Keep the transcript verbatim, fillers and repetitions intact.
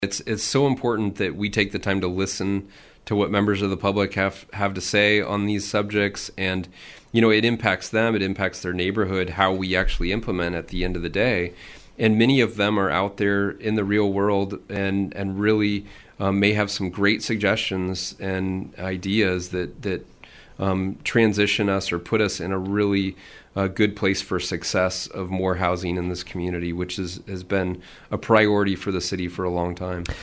It's it's so important that we take the time to listen to what members of the public have, have to say on these subjects. And, you know, it impacts them, it impacts their neighborhood, how we actually implement at the end of the day. And many of them are out there in the real world and, and really um, may have some great suggestions and ideas that, that um, transition us or put us in a really a good place for success of more housing in this community, which is, has been a priority for the city for a long time.